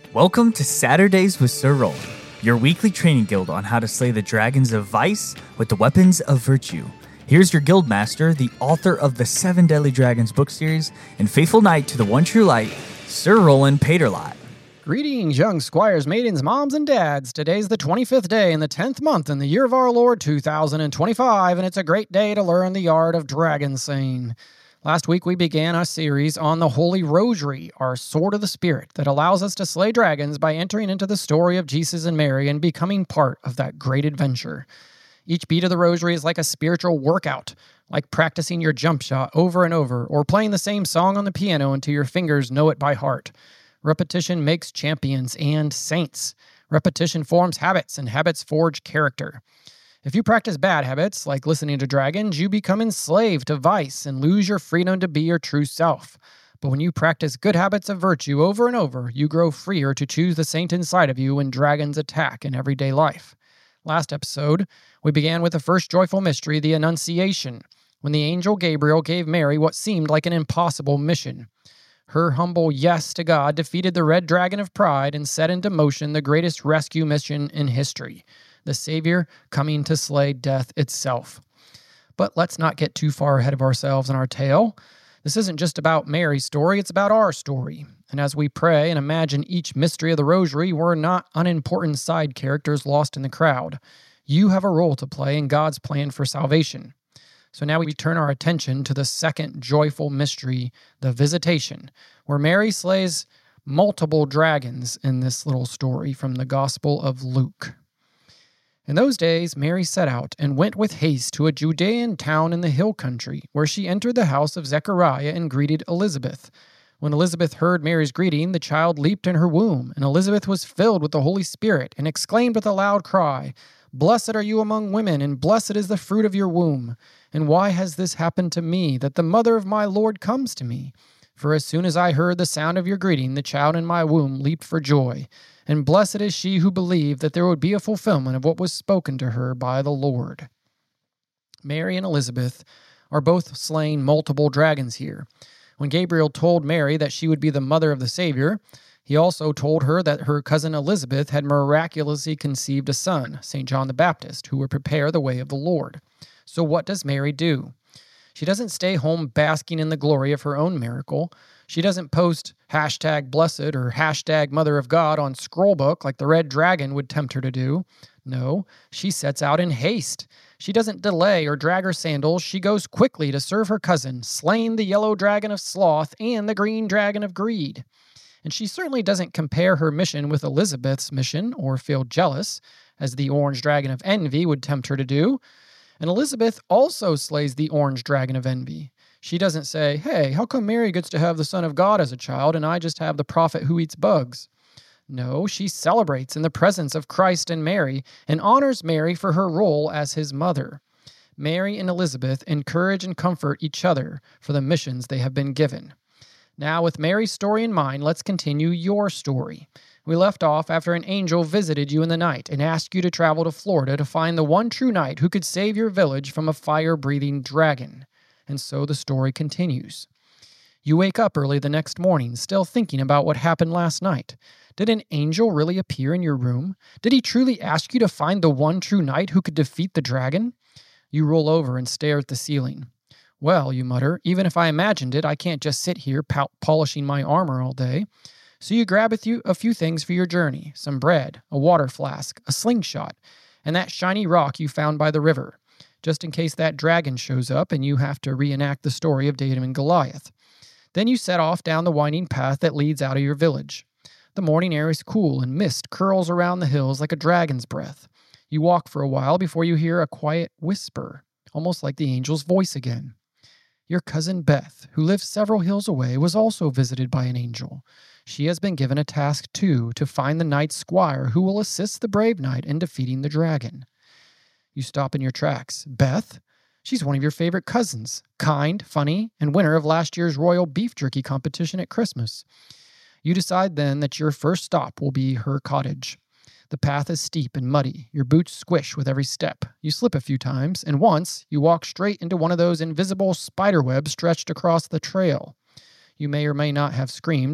Welcome to Saturdays with Sir Roland, your weekly training guild on how to slay the dragons of vice with the weapons of virtue. Here's your guild master, the author of the 7 Deadly Dragons book series, and faithful knight to the one true light, Sir Roland Paterlot. Greetings, young squires, maidens, moms, and dads. Today's the 25th day in the 10th month in the year of our Lord 2025, and it's a great day to learn the art of dragon slaying. Last week we began a series on the Holy Rosary, our sword of the Spirit, that allows us to slay dragons by entering into the story of Jesus and Mary and becoming part of that great adventure. Each beat of the Rosary is like a spiritual workout, like practicing your jump shot over and over, or playing the same song on the piano until your fingers know it by heart. Repetition makes champions and saints. Repetition forms habits, and habits forge character. If you practice bad habits, like listening to dragons, you become enslaved to vice and lose your freedom to be your true self. But when you practice good habits of virtue over and over, you grow freer to choose the saint inside of you when dragons attack in everyday life. Last episode, we began with the first joyful mystery, the Annunciation, when the angel Gabriel gave Mary what seemed like an impossible mission. Her humble yes to God defeated the red dragon of pride and set into motion the greatest rescue mission in history, the Savior coming to slay death itself. But let's not get too far ahead of ourselves in our tale. This isn't just about Mary's story, it's about our story. And as we pray and imagine each mystery of the Rosary, we're not unimportant side characters lost in the crowd. You have a role to play in God's plan for salvation. So now we turn our attention to the second joyful mystery, the Visitation, where Mary slays multiple dragons in this little story from the Gospel of Luke. In those days, Mary set out and went with haste to a Judean town in the hill country, where she entered the house of Zechariah and greeted Elizabeth. When Elizabeth heard Mary's greeting, the child leaped in her womb, and Elizabeth was filled with the Holy Spirit and exclaimed with a loud cry, "Blessed are you among women, and blessed is the fruit of your womb. And why has this happened to me, that the mother of my Lord comes to me? For as soon as I heard the sound of your greeting, the child in my womb leaped for joy. And blessed is she who believed that there would be a fulfillment of what was spoken to her by the Lord." Mary and Elizabeth are both slaying multiple dragons here. When Gabriel told Mary that she would be the mother of the Savior, he also told her that her cousin Elizabeth had miraculously conceived a son, St. John the Baptist, who would prepare the way of the Lord. So what does Mary do? She doesn't stay home basking in the glory of her own miracle. She doesn't post #blessed or #mother of God on Scrollbook like the red dragon would tempt her to do. No, she sets out in haste. She doesn't delay or drag her sandals. She goes quickly to serve her cousin, slaying the yellow dragon of sloth and the green dragon of greed. And she certainly doesn't compare her mission with Elizabeth's mission or feel jealous, as the orange dragon of envy would tempt her to do. And Elizabeth also slays the orange dragon of envy. She doesn't say, "Hey, how come Mary gets to have the Son of God as a child and I just have the prophet who eats bugs?" No, she celebrates in the presence of Christ and Mary and honors Mary for her role as his mother. Mary and Elizabeth encourage and comfort each other for the missions they have been given. Now, with Mary's story in mind, let's continue your story. We left off after an angel visited you in the night and asked you to travel to Florida to find the one true knight who could save your village from a fire-breathing dragon. And so the story continues. You wake up early the next morning, still thinking about what happened last night. Did an angel really appear in your room? Did he truly ask you to find the one true knight who could defeat the dragon? You roll over and stare at the ceiling. Well, you mutter, even if I imagined it, I can't just sit here polishing my armor all day. So you grab with you a few things for your journey, some bread, a water flask, a slingshot, and that shiny rock you found by the river, just in case that dragon shows up and you have to reenact the story of David and Goliath. Then you set off down the winding path that leads out of your village. The morning air is cool and mist curls around the hills like a dragon's breath. You walk for a while before you hear a quiet whisper, almost like the angel's voice again. Your cousin Beth, who lives several hills away, was also visited by an angel. She has been given a task, too, to find the knight squire who will assist the brave knight in defeating the dragon. You stop in your tracks. Beth? She's one of your favorite cousins, kind, funny, and winner of last year's royal beef jerky competition at Christmas. You decide then that your first stop will be her cottage. The path is steep and muddy. Your boots squish with every step. You slip a few times, and once you walk straight into one of those invisible spider webs stretched across the trail. You may or may not have screamed,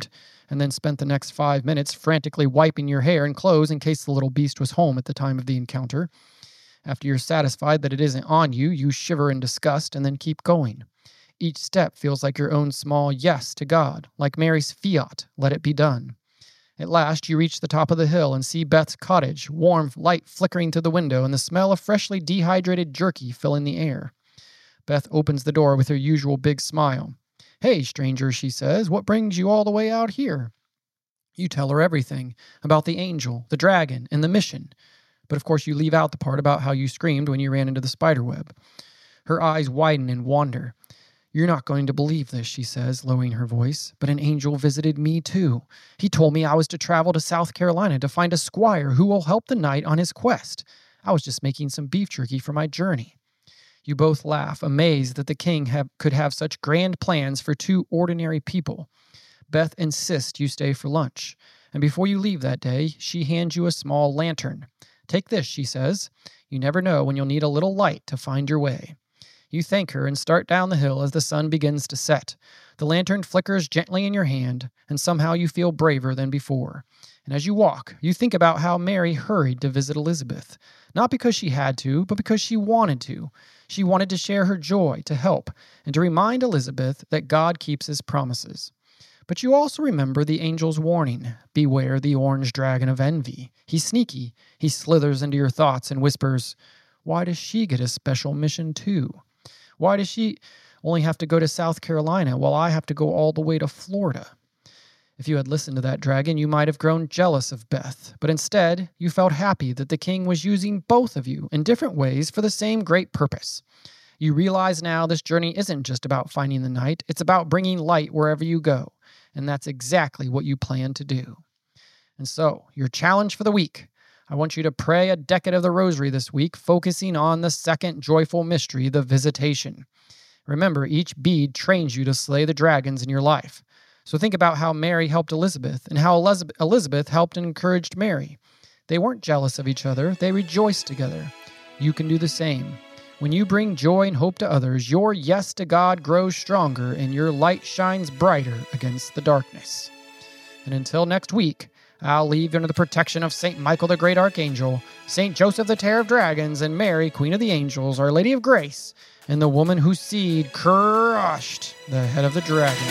and then spent the next 5 minutes frantically wiping your hair and clothes in case the little beast was home at the time of the encounter. After you're satisfied that it isn't on you, you shiver in disgust and then keep going. Each step feels like your own small yes to God, like Mary's fiat, let it be done. At last, you reach the top of the hill and see Beth's cottage, warm light flickering through the window and the smell of freshly dehydrated jerky filling the air. Beth opens the door with her usual big smile. "Hey, stranger," she says, "what brings you all the way out here?" You tell her everything about the angel, the dragon, and the mission. But of course you leave out the part about how you screamed when you ran into the spiderweb. Her eyes widen and wander. "You're not going to believe this," she says, lowering her voice, "but an angel visited me too. He told me I was to travel to South Carolina to find a squire who will help the knight on his quest. I was just making some beef jerky for my journey." You both laugh, amazed that the king could have such grand plans for two ordinary people. Beth insists you stay for lunch, and before you leave that day, she hands you a small lantern. "Take this," she says. "You never know when you'll need a little light to find your way." You thank her and start down the hill as the sun begins to set. The lantern flickers gently in your hand, and somehow you feel braver than before. And as you walk, you think about how Mary hurried to visit Elizabeth. Not because she had to, but because she wanted to. She wanted to share her joy, to help, and to remind Elizabeth that God keeps his promises. But you also remember the angel's warning. Beware the orange dragon of envy. He's sneaky. He slithers into your thoughts and whispers, "Why does she get a special mission too? Why does she only have to go to South Carolina while I have to go all the way to Florida?" If you had listened to that dragon, you might have grown jealous of Beth, but instead, you felt happy that the king was using both of you in different ways for the same great purpose. You realize now this journey isn't just about finding the knight, it's about bringing light wherever you go, and that's exactly what you plan to do. And so, your challenge for the week. I want you to pray a decade of the rosary this week, focusing on the second joyful mystery, the visitation. Remember, each bead trains you to slay the dragons in your life. So think about how Mary helped Elizabeth and how Elizabeth helped and encouraged Mary. They weren't jealous of each other, they rejoiced together. You can do the same. When you bring joy and hope to others, your yes to God grows stronger and your light shines brighter against the darkness. And until next week, I'll leave you under the protection of St. Michael the Great Archangel, St. Joseph the Terror of Dragons, and Mary, Queen of the Angels, Our Lady of Grace, and the woman whose seed crushed the head of the dragon.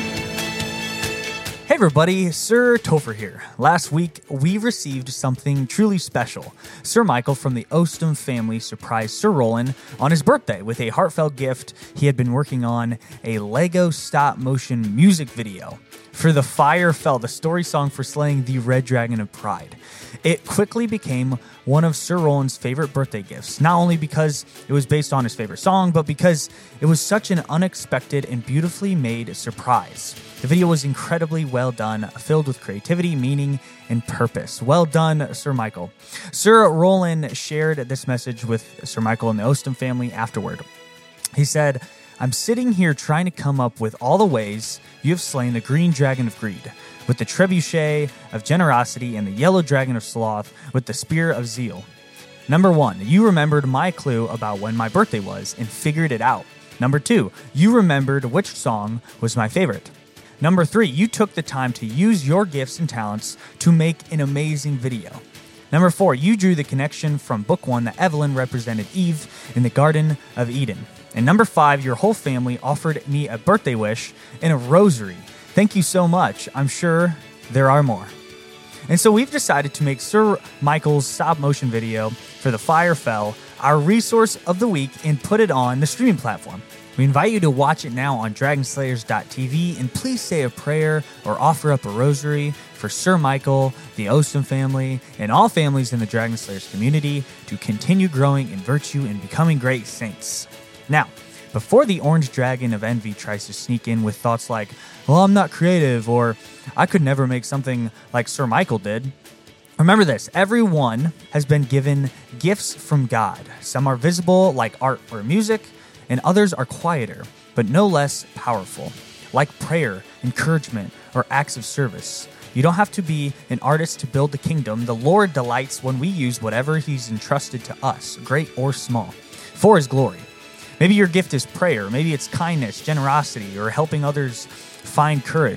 Hey everybody, Sir Topher here. Last week, we received something truly special. Sir Michael from the Ostum family surprised Sir Roland on his birthday with a heartfelt gift. He had been working on a Lego stop-motion music video for The Fire Fell, the story song for slaying the Red Dragon of Pride. It quickly became one of Sir Roland's favorite birthday gifts, not only because it was based on his favorite song, but because it was such an unexpected and beautifully made surprise. The video was incredibly well done, filled with creativity, meaning, and purpose. Well done, Sir Michael. Sir Roland shared this message with Sir Michael and the Ostum family afterward. He said, "I'm sitting here trying to come up with all the ways you have slain the green dragon of greed, with the trebuchet of generosity, and the yellow dragon of sloth, with the spear of zeal. Number 1, you remembered my clue about when my birthday was and figured it out. Number 2, you remembered which song was my favorite. Number 3, you took the time to use your gifts and talents to make an amazing video. Number 4, you drew the connection from book 1 that Evelyn represented Eve in the Garden of Eden. And number 5, your whole family offered me a birthday wish and a rosary. Thank you so much. I'm sure there are more." And so we've decided to make Sir Michael's stop-motion video for The Fire Fell our resource of the week and put it on the streaming platform. We invite you to watch it now on dragonslayers.tv, and please say a prayer or offer up a rosary for Sir Michael, the Ostum family, and all families in the Dragon Slayers community to continue growing in virtue and becoming great saints. Now, before the orange dragon of envy tries to sneak in with thoughts like, "Well, I'm not creative," or "I could never make something like Sir Michael did," remember this: everyone has been given gifts from God. Some are visible, like art or music, and others are quieter, but no less powerful, like prayer, encouragement, or acts of service. You don't have to be an artist to build the kingdom. The Lord delights when we use whatever He's entrusted to us, great or small, for His glory. Maybe your gift is prayer, maybe it's kindness, generosity, or helping others find courage.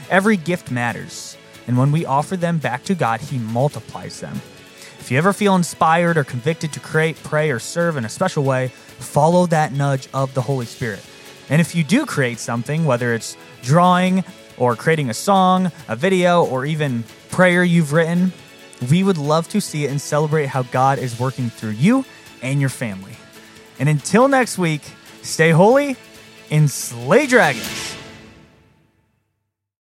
Every gift matters, and when we offer them back to God, He multiplies them. If you ever feel inspired or convicted to create, pray, or serve in a special way, follow that nudge of the Holy Spirit. And if you do create something, whether it's drawing or creating a song, a video, or even prayer you've written, we would love to see it and celebrate how God is working through you and your family. And until next week, stay holy and slay dragons.